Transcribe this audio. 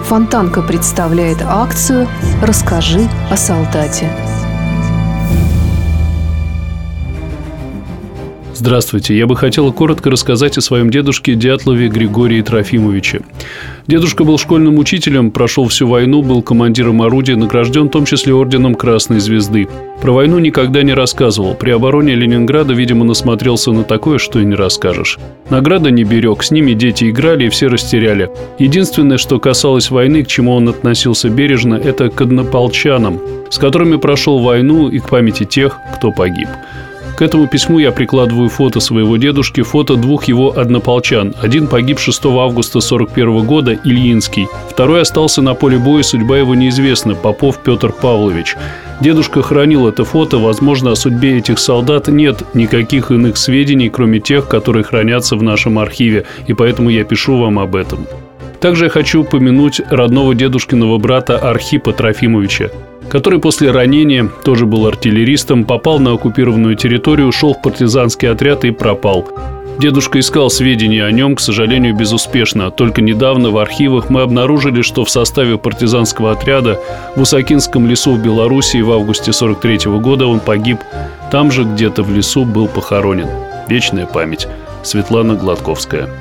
Фонтанка представляет акцию «Расскажи о солдате». Здравствуйте. Я бы хотел коротко рассказать о своем дедушке Дятлове Григории Трофимовиче. Дедушка был школьным учителем, прошел всю войну, был командиром орудия, награжден в том числе орденом Красной Звезды. Про войну никогда не рассказывал. При обороне Ленинграда, видимо, насмотрелся на такое, что и не расскажешь. Награды не берег, с ними дети играли и все растеряли. Единственное, что касалось войны, к чему он относился бережно, это к однополчанам, с которыми прошел войну, и к памяти тех, кто погиб. К этому письму я прикладываю фото своего дедушки, фото двух его однополчан. Один погиб 6 августа 1941 года, Ильинский. Второй остался на поле боя, судьба его неизвестна, Попов Петр Павлович. Дедушка хранил это фото, возможно, о судьбе этих солдат нет никаких иных сведений, кроме тех, которые хранятся в нашем архиве, и поэтому я пишу вам об этом. Также я хочу упомянуть родного дедушкиного брата Архипа Трофимовича, который после ранения, тоже был артиллеристом, попал на оккупированную территорию, ушел в партизанский отряд и пропал. Дедушка искал сведения о нем, к сожалению, безуспешно. Только недавно в архивах мы обнаружили, что в составе партизанского отряда в Усакинском лесу в Белоруссии в августе 1943 года он погиб. Там же где-то в лесу был похоронен. Вечная память. Светлана Гладковская.